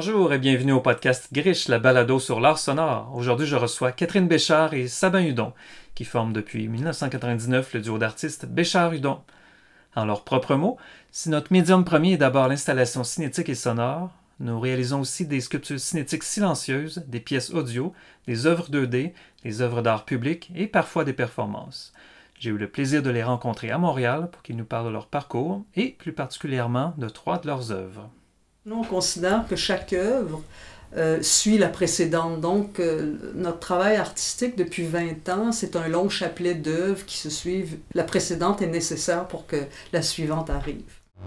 Bonjour et bienvenue au podcast Grish, la balado sur l'art sonore. Aujourd'hui, je reçois Catherine Béchard et Sabin Hudon, qui forment depuis 1999 le duo d'artistes Béchard-Hudon. En leurs propres mots, si notre médium premier est d'abord l'installation cinétique et sonore, nous réalisons aussi des sculptures cinétiques silencieuses, des pièces audio, des œuvres 2D, des œuvres d'art public et parfois des performances. J'ai eu le plaisir de les rencontrer à Montréal pour qu'ils nous parlent de leur parcours et plus particulièrement de 3 de leurs œuvres. Nous, on considère que chaque œuvre suit la précédente. Donc, notre travail artistique depuis 20 ans, c'est un long chapelet d'œuvres qui se suivent. La précédente est nécessaire pour que la suivante arrive.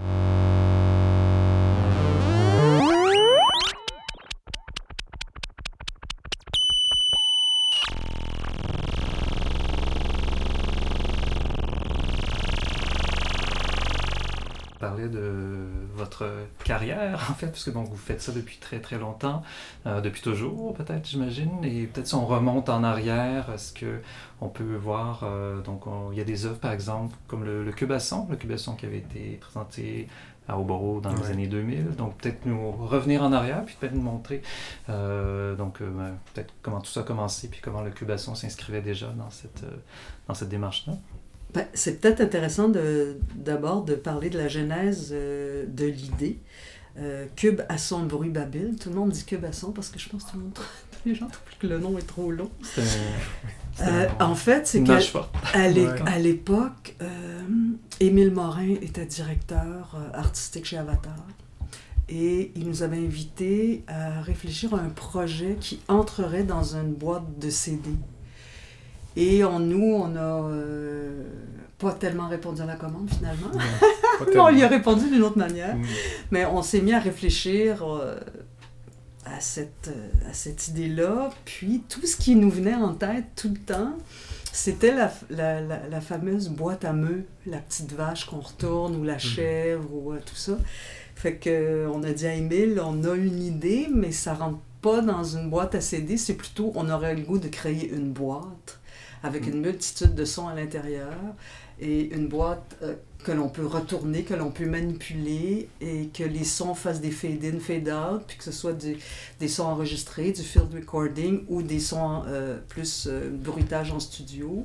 Parler de votre carrière, en fait, puisque donc vous faites ça depuis très très longtemps, depuis toujours peut-être, j'imagine, et peut-être si on remonte en arrière, est-ce qu'on peut voir, il y a des œuvres par exemple comme le Cubasson qui avait été présenté à Oboro dans les années 2000, donc peut-être nous revenir en arrière, puis peut-être nous montrer peut-être comment tout ça a commencé, puis comment le Cubasson s'inscrivait déjà dans cette démarche-là. Ben, c'est peut-être intéressant d'abord de parler de la genèse de l'idée. Cubasson Bruit Babyle. Tout le monde dit Cubasson parce que je pense que les gens trouvent que le nom est trop long. En fait, c'est qu'à l'époque, Émile Morin était directeur artistique chez Avatar. Et il nous avait invités à réfléchir à un projet qui entrerait dans une boîte de CD. Et on a pas tellement répondu à la commande, finalement. On lui a répondu d'une autre manière. Mais on s'est mis à réfléchir à cette idée-là. Puis, tout ce qui nous venait en tête tout le temps, c'était la fameuse boîte à meux, la petite vache qu'on retourne, ou la chèvre, ou tout ça. Fait qu'on a dit à Émile, on a une idée, mais ça rentre pas dans une boîte à CD. C'est plutôt, on aurait le goût de créer une boîte avec une multitude de sons à l'intérieur, et une boîte que l'on peut retourner, que l'on peut manipuler, et que les sons fassent des fade-in, fade-out, puis que ce soit des sons enregistrés, du field recording, ou des sons plus bruitage en studio.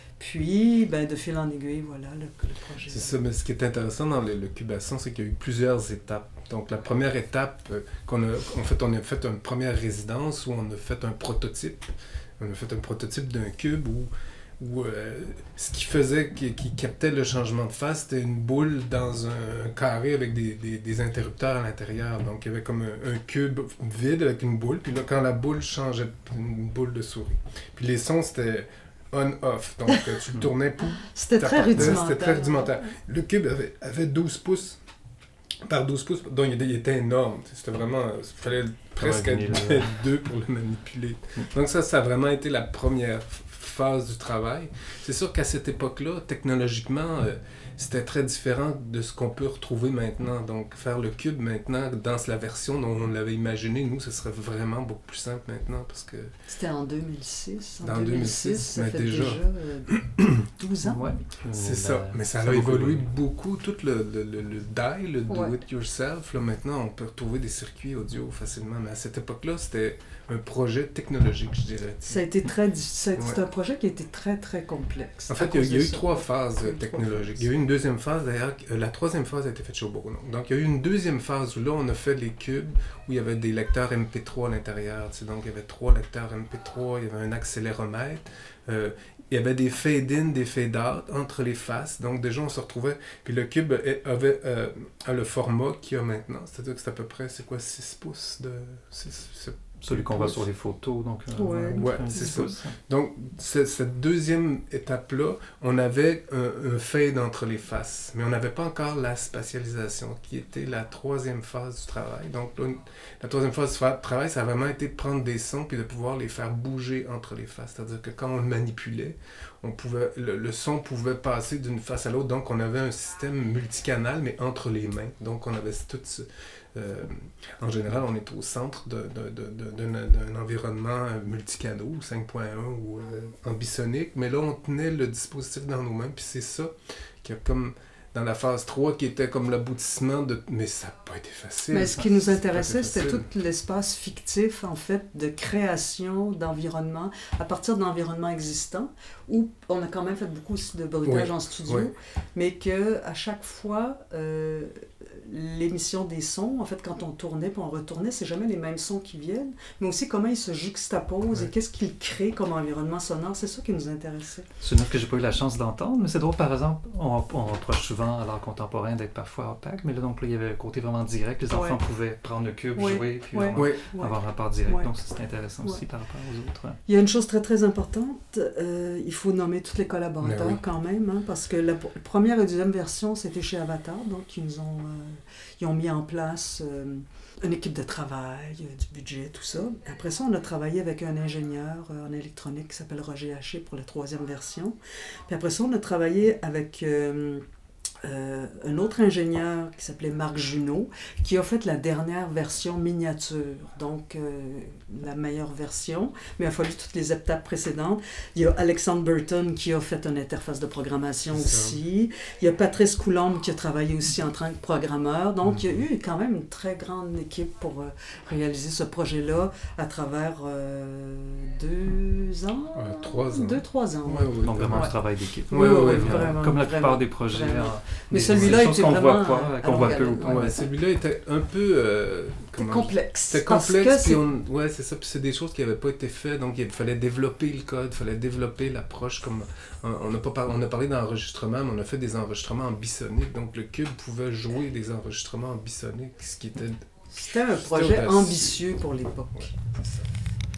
Puis, de fil en aiguille, voilà, le projet. C'est ça, mais ce qui est intéressant dans le Cubasson, c'est qu'il y a eu plusieurs étapes. Donc, la première étape, on a fait une première résidence où on a fait un prototype. On a fait un prototype d'un cube où ce qui captait le changement de phase, c'était une boule dans un carré avec des interrupteurs à l'intérieur. Donc, il y avait comme un cube vide avec une boule. Puis là, quand la boule changeait, une boule de souris. Puis les sons, c'était on-off. Donc, tu le tournais pour... C'était très rudimentaire. Le cube avait 12 pouces par 12 pouces. Donc, il était énorme. C'était vraiment... Il fallait presque être 2 pour le manipuler. Donc ça a vraiment été la première phase du travail. C'est sûr qu'à cette époque-là, technologiquement, c'était très différent de ce qu'on peut retrouver maintenant. Donc faire le cube maintenant, dans la version dont on l'avait imaginé, nous, ce serait vraiment beaucoup plus simple maintenant parce que... C'était en 2006. En 2006, ça mais fait déjà 12 ans. Ouais, c'est ça. Mais ça a évolué beaucoup. Tout le DAI, le do-it-yourself, là, maintenant, on peut retrouver des circuits audio facilement. Mais à cette époque-là, c'était un projet technologique, je dirais. Ça a été c'est un projet qui a été très, très complexe. En fait, il y a eu 3 phases technologiques. Il y a eu une deuxième phase, d'ailleurs. La troisième phase a été faite chez Oboro. Donc, il y a eu une deuxième phase où là, on a fait les cubes, où il y avait des lecteurs MP3 à l'intérieur. Donc, il y avait 3 lecteurs MP3, il y avait un accéléromètre. Il y avait des fade-in, des fade-out entre les faces. Donc, déjà, on se retrouvait. Puis le cube a le format qu'il y a maintenant. C'est-à-dire que c'est à peu près, 6 pouces de... Celui qu'on voit sur les photos, donc... c'est ça. Donc, cette deuxième étape-là, on avait un fade entre les faces, mais on n'avait pas encore la spatialisation, qui était la troisième phase du travail. Donc, là, la troisième phase du travail, ça a vraiment été de prendre des sons puis de pouvoir les faire bouger entre les faces. C'est-à-dire que quand on le manipulait, le son pouvait passer d'une face à l'autre. Donc, on avait un système multicanal, mais entre les mains. Donc, on avait tout ce... en général, on est au centre d'un environnement multicanaux, 5.1 ou ambisonique, mais là, on tenait le dispositif dans nos mains, puis c'est ça qui a comme dans la phase 3 qui était comme l'aboutissement de... Mais ça n'a pas été facile. Mais ce qui nous intéressait, c'était tout l'espace fictif, en fait, de création d'environnement, à partir d'environnements existants, où on a quand même fait beaucoup aussi de bruitage en studio, mais qu'à chaque fois, l'émission des sons, en fait, quand on tournait puis on retournait, c'est jamais les mêmes sons qui viennent, mais aussi comment ils se juxtaposent et qu'est-ce qu'ils créent comme environnement sonore. C'est ça qui nous intéressait. C'est une œuvre que j'ai pas eu la chance d'entendre, mais c'est drôle, par exemple, on reproche souvent à l'art contemporain d'être parfois opaque, mais là, donc, là, il y avait un côté vraiment direct. Les enfants pouvaient prendre le cube, jouer, puis avoir un rapport direct. Donc, c'est intéressant aussi par rapport aux autres. Il y a une chose très, très importante. Il faut nommer tous les collaborateurs quand même, hein, parce que la première et deuxième version, c'était chez Avatar, donc ils ont mis en place une équipe de travail, du budget, tout ça. Après ça, on a travaillé avec un ingénieur en électronique qui s'appelle Roger Haché pour la troisième version. Puis après ça, on a travaillé avec un autre ingénieur qui s'appelait Marc Junot, qui a fait la dernière version miniature, donc la meilleure version, mais il a fallu toutes les étapes précédentes. Il y a Alexandre Burton qui a fait une interface de programmation aussi. Il y a Patrice Coulombe qui a travaillé aussi en tant que programmeur. Donc, il y a eu quand même une très grande équipe pour réaliser ce projet-là à travers 2 ans? 3 ans. 2-3 ans. Donc, vraiment du travail d'équipe. Oui, vraiment. Comme la plupart des projets. Mais celui-là était qu'on vraiment... qu'on voit peu ou pas. Celui-là était un peu... complexe. C'était complexe, puis c'est ça. Puis c'est des choses qui n'avaient pas été faites, donc il fallait développer le code, il fallait développer l'approche. Comme on a parlé d'enregistrement, mais on a fait des enregistrements en bisonique, donc le cube pouvait jouer des enregistrements en bisonique, ce qui était... C'était un projet ambitieux pour l'époque. Ouais, c'est ça.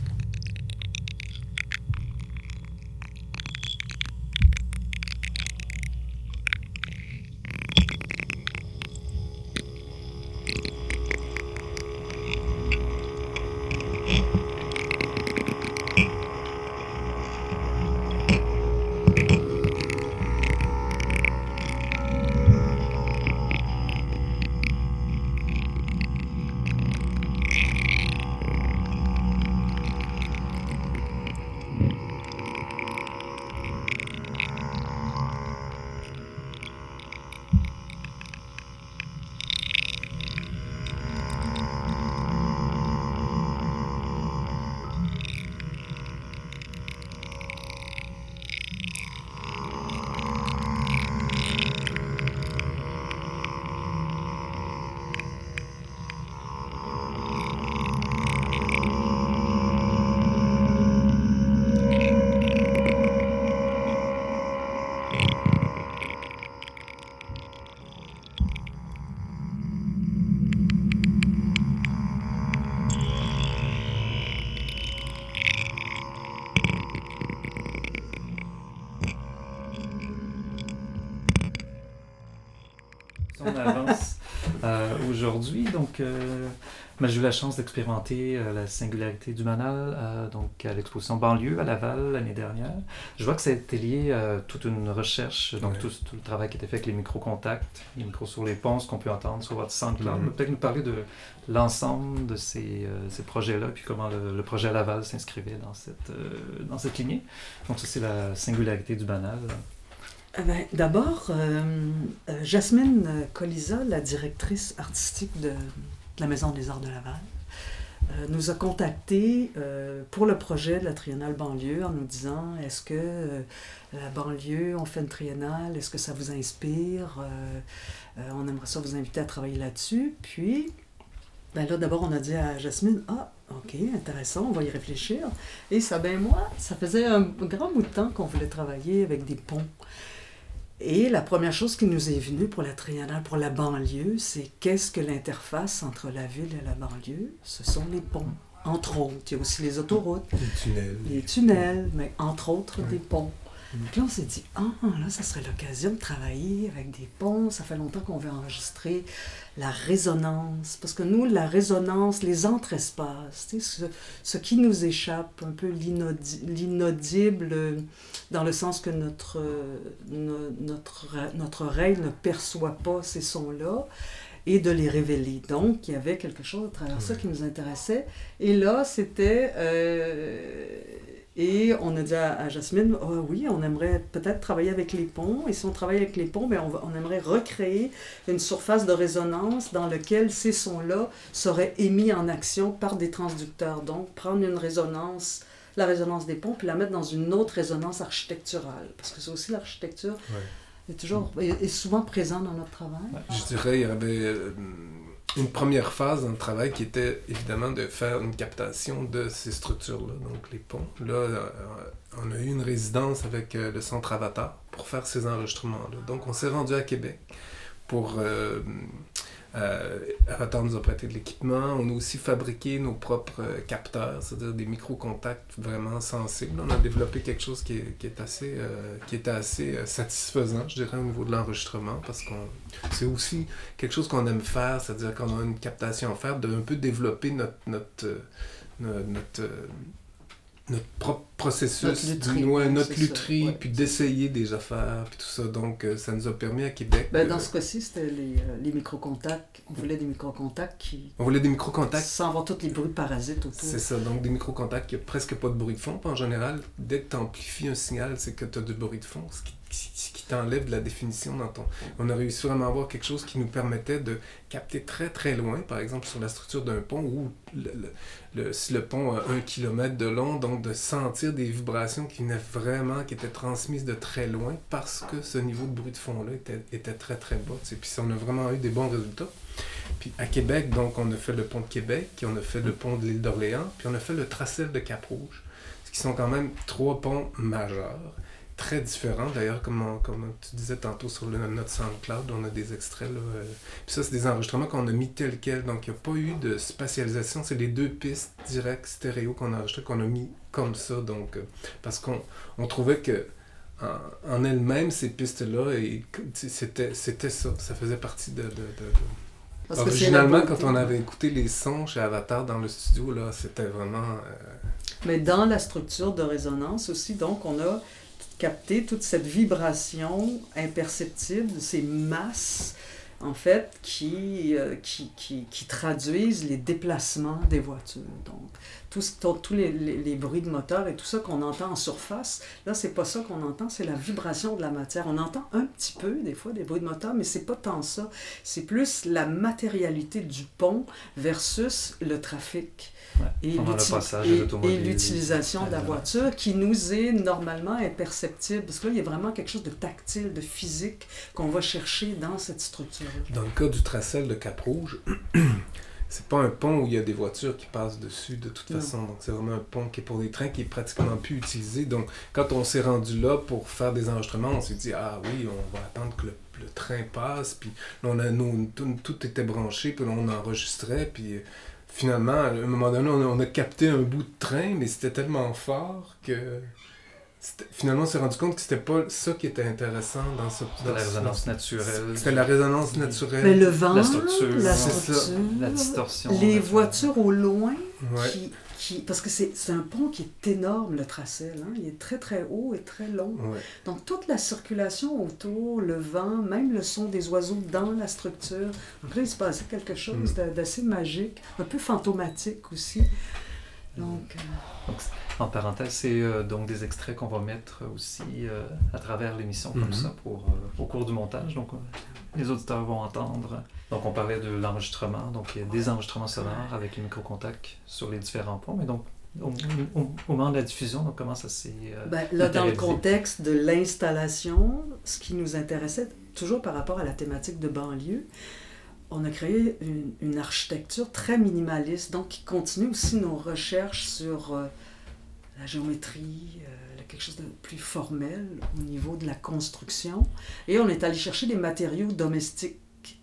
On avance aujourd'hui, donc j'ai eu la chance d'expérimenter la singularité du Manal donc à l'exposition Banlieue à Laval l'année dernière. Je vois que ça a été lié à toute une recherche, donc tout le travail qui a été fait avec les micro-contacts, les micros sur les ponts, ce qu'on peut entendre sur votre SoundCloud. Peut-être nous parler de l'ensemble de ces projets-là, puis comment le projet à Laval s'inscrivait dans cette lignée. Donc ça, c'est la singularité du Manal. D'abord, Jasmine Colisa, la directrice artistique de la Maison des Arts de Laval, nous a contactés pour le projet de la Triennale Banlieue en nous disant « Est-ce que la banlieue, on fait une triennale, est-ce que ça vous inspire? On aimerait ça vous inviter à travailler là-dessus. » Puis, là, d'abord, on a dit à Jasmine « Ah, OK, intéressant, on va y réfléchir. » Et ça faisait un grand bout de temps qu'on voulait travailler avec des ponts. Et la première chose qui nous est venue pour la triennale, pour la banlieue, c'est qu'est-ce que l'interface entre la ville et la banlieue? Ce sont les ponts, entre autres. Il y a aussi les autoroutes. Les tunnels, mais entre autres des ponts. Donc là, on s'est dit, là, ça serait l'occasion de travailler avec des ponts. Ça fait longtemps qu'on veut enregistrer la résonance. Parce que nous, la résonance, les entre-espaces, ce qui nous échappe, un peu l'inaudible, dans le sens que notre oreille ne perçoit pas ces sons-là, et de les révéler. Donc, il y avait quelque chose à travers ça qui nous intéressait. Et là, c'était Et on a dit à Jasmine, oui, on aimerait peut-être travailler avec les ponts. Et si on travaille avec les ponts, bien, on aimerait recréer une surface de résonance dans laquelle ces sons-là seraient émis en action par des transducteurs. Donc, prendre une résonance, la résonance des ponts, puis la mettre dans une autre résonance architecturale. Parce que c'est aussi l'architecture est souvent présente dans notre travail. Je dirais, il y avait une première phase dans le travail qui était évidemment de faire une captation de ces structures-là, donc les ponts. Là, on a eu une résidence avec le Centre Avatar pour faire ces enregistrements-là. Donc, on s'est rendu à Québec pour... Avatar nous a prêté de l'équipement. On a aussi fabriqué nos propres capteurs, c'est-à-dire des micro-contacts vraiment sensibles. On a développé quelque chose qui était assez satisfaisant, je dirais, au niveau de l'enregistrement, parce que c'est aussi quelque chose qu'on aime faire, c'est-à-dire qu'on a une captation à faire, d'un peu développer notre propre processus, notre lutherie, puis d'essayer des affaires, puis tout ça. Donc, ça nous a permis à Québec... dans ce cas-ci, c'était les micro-contacts. On voulait des micro-contacts sans avoir tous les bruits parasites autour. C'est ça. Donc, des micro-contacts qui n'ont presque pas de bruit de fond. Puis en général, dès que tu amplifies un signal, c'est que tu as du bruit de fond, ce qui t'enlève de la définition dans ton... On a réussi vraiment à avoir quelque chose qui nous permettait de capter très, très loin, par exemple, sur la structure d'un pont, ou si le pont a 1 kilomètre de long, donc de sentir des vibrations qui étaient transmises de très loin, parce que ce niveau de bruit de fond-là était très, très bas. Puis on a vraiment eu des bons résultats. Puis à Québec, donc, on a fait le pont de Québec, on a fait le pont de l'île d'Orléans, puis on a fait le tracel de Cap-Rouge, ce qui sont quand même 3 ponts majeurs, très différents. D'ailleurs, comme tu disais tantôt sur notre SoundCloud, on a des extraits. Là, puis ça, c'est des enregistrements qu'on a mis tels quels. Donc, il n'y a pas eu de spatialisation. C'est les 2 pistes directes stéréo qu'on a enregistrées, qu'on a mis comme ça. Donc, parce qu'on trouvait que en elles-mêmes, ces pistes-là, c'était ça. Ça faisait partie de... Originalement, quand on avait écouté les sons chez Avatar dans le studio, là, c'était vraiment... Mais dans la structure de résonance aussi, donc, on a capté toute cette vibration imperceptible, ces masses, en fait, qui traduisent les déplacements des voitures. Donc, tous les bruits de moteur et tout ça qu'on entend en surface, là, c'est pas ça qu'on entend, c'est la vibration de la matière. On entend un petit peu, des fois, des bruits de moteur, mais c'est pas tant ça. C'est plus la matérialité du pont versus le trafic. Et l'utilisation de la voiture qui nous est normalement imperceptible. Parce que là, il y a vraiment quelque chose de tactile, de physique qu'on va chercher dans cette structure-là. Dans le cas du tracel de Cap-Rouge, c'est pas un pont où il y a des voitures qui passent dessus de toute façon. Donc, c'est vraiment un pont qui est pour des trains qui est pratiquement plus utilisé. Donc, quand on s'est rendu là pour faire des enregistrements, on s'est dit, ah oui, on va attendre que le train passe. Puis là, tout était branché, puis là, on enregistrait, puis... Finalement, à un moment donné, on a capté un bout de train, mais c'était tellement fort que... Finalement, on s'est rendu compte que c'était pas ça qui était intéressant dans ce... C'était la résonance naturelle. C'était la résonance naturelle. Mais le vent, la structure, la distorsion. Les voitures au loin ouais. Parce que c'est un pont qui est énorme, le tracel. Hein? Il est très, très haut et très long. Ouais. Donc, toute la circulation autour, le vent, même le son des oiseaux dans la structure. Donc là, il se passait quelque chose d'assez magique, un peu fantomatique aussi. Donc, en parenthèse, c'est donc des extraits qu'on va mettre aussi à travers l'émission comme ça au cours du montage. Donc, les auditeurs vont entendre. Donc, on parlait de l'enregistrement. Donc, il y a des enregistrements sonores avec les micro-contacts sur les différents ponts. Mais donc, au moment de la diffusion, donc, comment ça s'est là, dans le contexte de l'installation, ce qui nous intéressait, toujours par rapport à la thématique de banlieue, on a créé une architecture très minimaliste, donc qui continue aussi nos recherches sur la géométrie, quelque chose de plus formel au niveau de la construction. Et on est allé chercher des matériaux domestiques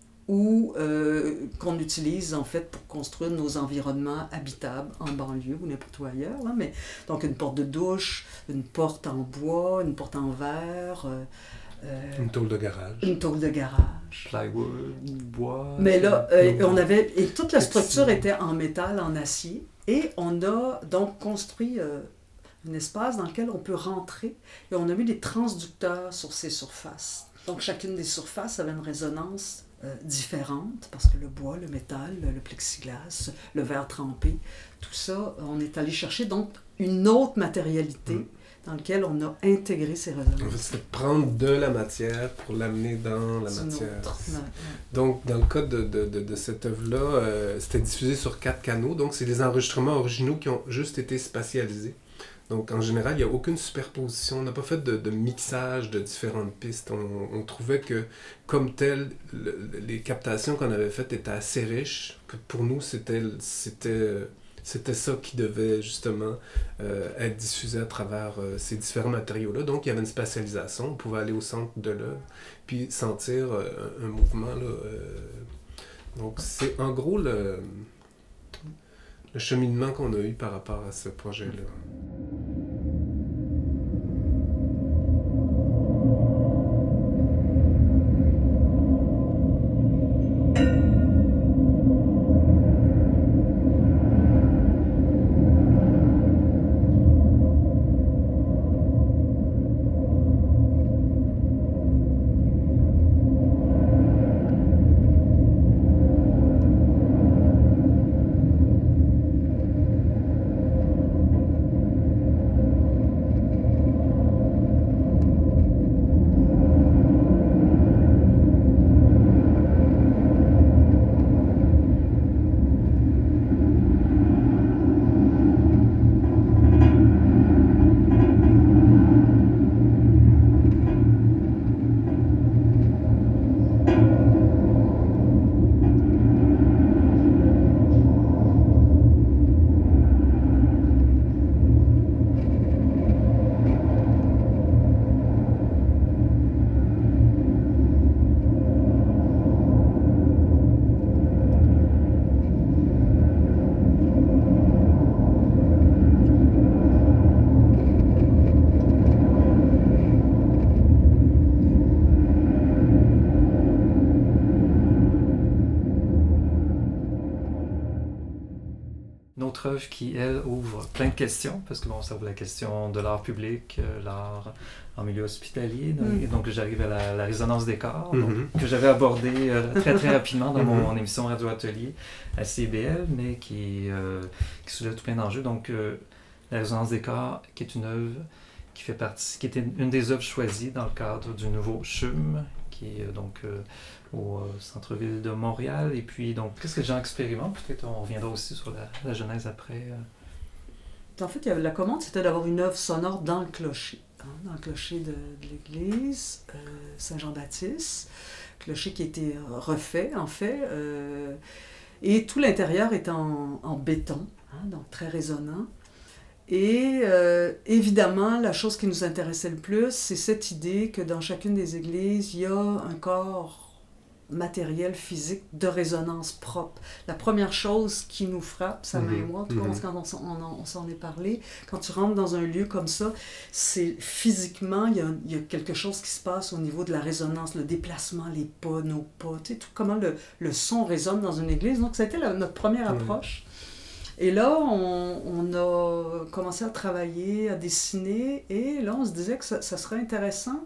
qu'on utilise en fait pour construire nos environnements habitables en banlieue ou n'importe où ailleurs. Hein, mais, donc une porte de douche, une porte en bois, une porte en verre... une tôle de garage. Une tôle de garage. Plywood, bois... Mais là, et toute la structure était en métal, en acier. Et on a donc construit un espace dans lequel on peut rentrer. Et on a mis des transducteurs sur ces surfaces. Donc chacune des surfaces avait une résonance différentes, parce que le bois, le métal, le plexiglas, le verre trempé, tout ça, on est allé chercher donc une autre matérialité dans laquelle on a intégré ces résonances. En fait, c'était prendre de la matière pour l'amener dans la matière. Donc, dans le cas de cette œuvre-là, c'était diffusé sur 4 canaux, donc c'est des enregistrements originaux qui ont juste été spatialisés. Donc, en général, il n'y a aucune superposition. On n'a pas fait de mixage de différentes pistes. On trouvait que, comme tel, les captations qu'on avait faites étaient assez riches. Que pour nous, c'était ça qui devait, justement, être diffusé à travers ces différents matériaux-là. Donc, il y avait une spatialisation. On pouvait aller au centre de l'œuvre, puis sentir un mouvement, là. Donc, c'est en gros le cheminement qu'on a eu par rapport à ce projet-là. Autre œuvre qui, elle, ouvre plein de questions, parce que bon, ça ouvre la question de l'art public, l'art en milieu hospitalier, et donc j'arrive à la résonance des corps, que j'avais abordé très très rapidement dans mon émission Radio Atelier à CIBL, mais qui soulève tout plein d'enjeux. Donc la résonance des corps, qui est une œuvre qui était une des œuvres choisies dans le cadre du nouveau CHUM, qui est donc au centre-ville de Montréal. Et puis, donc, qu'est-ce que les gens expérimentent? Peut-être on reviendra aussi sur la genèse après. En fait, la commande, c'était d'avoir une œuvre sonore dans le clocher. Dans le clocher de l'église Saint-Jean-Baptiste. Clocher qui a été refait, en fait. Et tout l'intérieur est en béton, donc très résonnant. Et évidemment, la chose qui nous intéressait le plus, c'est cette idée que dans chacune des églises, il y a un corps matériel, physique, de résonance propre. La première chose qui nous frappe, ça m'a et moi, tout quand on s'en est parlé, quand tu rentres dans un lieu comme ça, c'est physiquement, il y a quelque chose qui se passe au niveau de la résonance, le déplacement, les pas, nos pas, tu sais, tout comment le son résonne dans une église. Donc, ça a été notre première approche. Et là, on a commencé à travailler, à dessiner, et là, on se disait que ça serait intéressant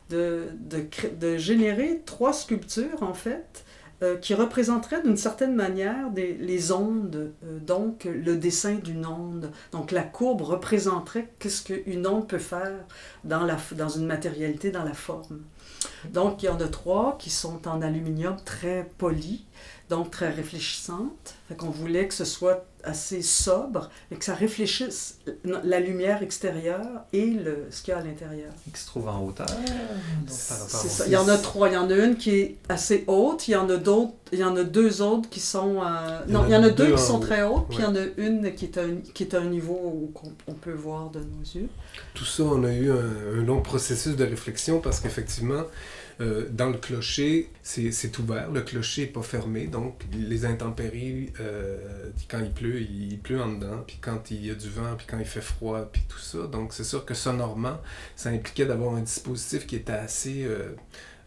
de générer 3 sculptures, en fait, qui représenteraient d'une certaine manière les ondes, donc le dessin d'une onde. Donc la courbe représenterait qu'est-ce qu'une onde peut faire dans une matérialité, dans la forme. Donc il y en a 3 qui sont en aluminium très poli, donc très réfléchissantes. Fait qu'on voulait que ce soit assez sobre et que ça réfléchisse la lumière extérieure et ce qu'il y a à l'intérieur. Qui se trouve en hauteur. C'est ça. Il y en a 3. Il y en a une qui est assez haute. Il y en a 2 autres qui sont... il y en a 2 qui sont très hautes, puis il y en a une qui est à un niveau où on peut voir de nos yeux. Tout ça, on a eu un long processus de réflexion parce qu'effectivement, dans le clocher, c'est ouvert. Le clocher n'est pas fermé, donc les intempéries, quand il pleut en dedans, puis quand il y a du vent, puis quand il fait froid, puis tout ça. Donc c'est sûr que sonorement, ça impliquait d'avoir un dispositif qui était assez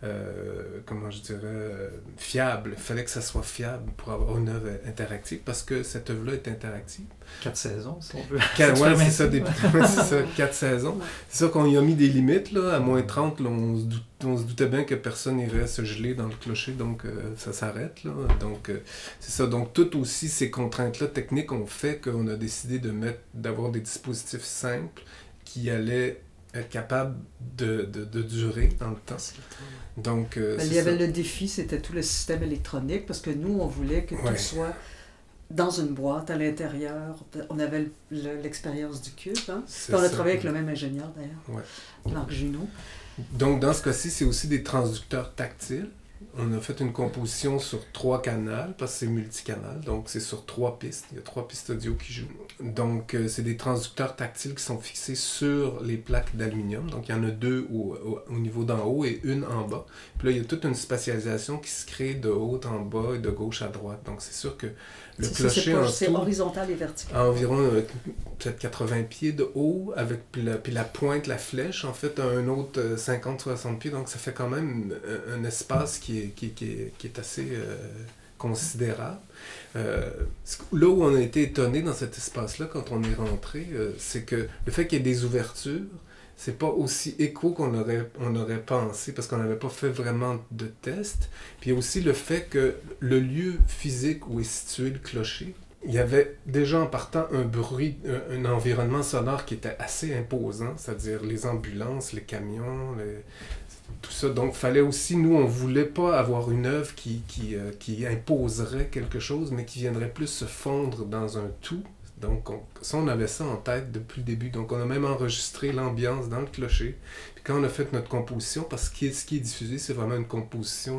comment je dirais, fiable. Il fallait que ça soit fiable pour avoir une œuvre interactive, parce que cette œuvre-là est interactive. 4 saisons, si on veut. Ouais, c'est ça, c'est ça, 4 saisons. C'est ça qu'on y a mis des limites, là. À moins 30, là, on se doutait bien que personne irait se geler dans le clocher, donc ça s'arrête, là. Donc, c'est ça. Donc, toutes aussi ces contraintes-là techniques ont fait qu'on a décidé d'avoir des dispositifs simples qui allaient être capables de durer dans le temps. Donc, il y avait le défi, c'était tout le système électronique, parce que nous, on voulait que tout soit dans une boîte, à l'intérieur. On avait l'expérience du cube. Hein? On a travaillé avec le même ingénieur, d'ailleurs, Marc Junot. Donc, dans ce cas-ci, c'est aussi des transducteurs tactiles. On a fait une composition sur 3 canals, parce que c'est multicanal, donc c'est sur 3 pistes. Il y a 3 pistes audio qui jouent. Donc, c'est des transducteurs tactiles qui sont fixés sur les plaques d'aluminium. Donc, il y en a 2 au niveau d'en haut et une en bas. Puis là, il y a toute une spatialisation qui se crée de haut en bas et de gauche à droite. Donc, c'est sûr que le clocher c'est horizontal et vertical. Environ peut-être 80 pieds de haut, puis la pointe, la flèche, en fait, un autre 50-60 pieds. Donc, ça fait quand même un espace qui est assez considérable. Là où on a été étonné dans cet espace-là, quand on est rentré, c'est que le fait qu'il y ait des ouvertures, c'est pas aussi écho qu'on aurait pensé, parce qu'on n'avait pas fait vraiment de test. Puis il y a aussi le fait que le lieu physique où est situé le clocher, il y avait déjà en partant un bruit, un environnement sonore qui était assez imposant, c'est-à-dire les ambulances, les camions, tout ça. Donc, il fallait aussi, nous, on voulait pas avoir une œuvre qui imposerait quelque chose, mais qui viendrait plus se fondre dans un tout. Donc, on avait ça en tête depuis le début. Donc, on a même enregistré l'ambiance dans le clocher. Puis quand on a fait notre composition, parce que ce qui est diffusé, c'est vraiment une composition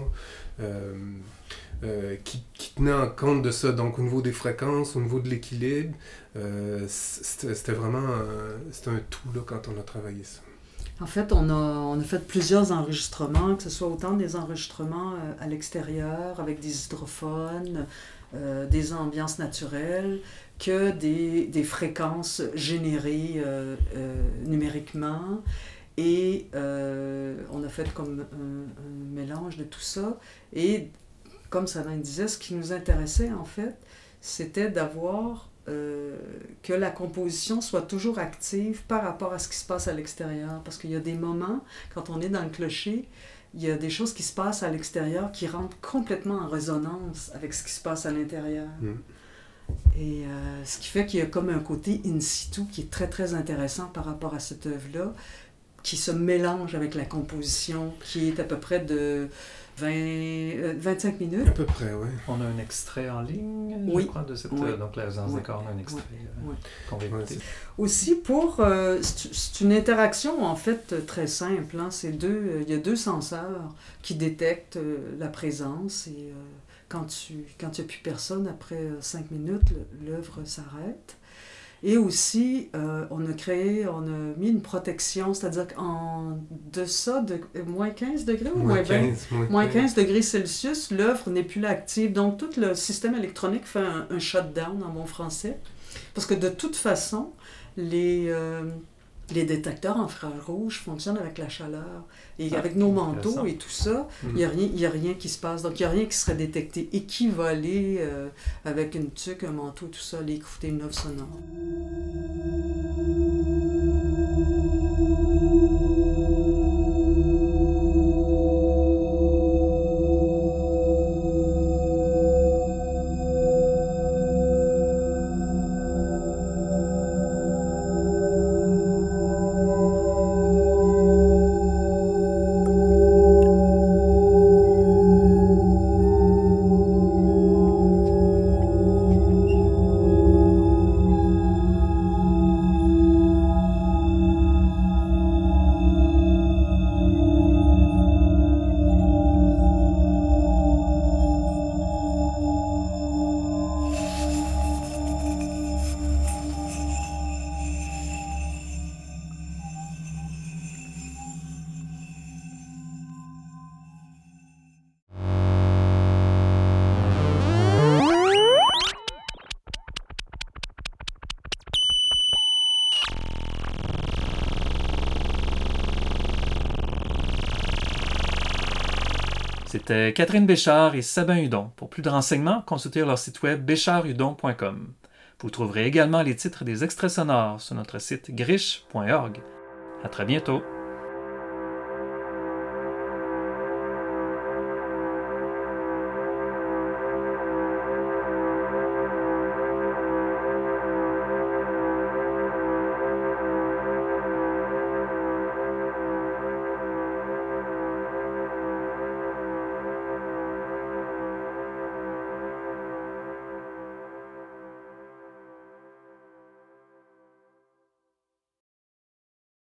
qui tenait en compte de ça. Donc, au niveau des fréquences, au niveau de l'équilibre, c'était vraiment c'était un tout là, quand on a travaillé ça. En fait, on a fait plusieurs enregistrements, que ce soit autant des enregistrements à l'extérieur, avec des hydrophones, des ambiances naturelles, que des fréquences générées numériquement. Et on a fait comme un mélange de tout ça. Et comme Sabin disait, ce qui nous intéressait, en fait, c'était d'avoir que la composition soit toujours active par rapport à ce qui se passe à l'extérieur. Parce qu'il y a des moments, quand on est dans le clocher, il y a des choses qui se passent à l'extérieur qui rentrent complètement en résonance avec ce qui se passe à l'intérieur. Et ce qui fait qu'il y a comme un côté in situ qui est très, très intéressant par rapport à cette œuvre-là, qui se mélange avec la composition, qui est à peu près de 25 minutes. À peu près, oui. On a un extrait en ligne, je crois, de cette... donc, la résidence des corps, on a un extrait qu'on va écouter. Aussi, c'est une interaction, en fait, très simple. Hein. Il y a 2 senseurs qui détectent la présence et quand il n'y a plus personne, après 5 minutes, l'œuvre s'arrête. Et aussi, on a mis une protection, c'est-à-dire qu'en deçà de moins 15 degrés ou moins 20, moins 15 degrés Celsius, l'œuvre n'est plus là active. Donc, tout le système électronique fait un shutdown en bon français. Parce que de toute façon, les détecteurs infrarouges fonctionnent avec la chaleur. Et avec nos manteaux et tout ça, il n'y a rien qui se passe. Donc, il n'y a rien qui serait détecté et qui va aller, avec une tuque, un manteau, tout ça, aller écouter une œuvre sonore. C'était Catherine Béchard et Sabin Hudon. Pour plus de renseignements, consultez leur site web bécharthudon.com. Vous trouverez également les titres des extraits sonores sur notre site griche.org. À très bientôt!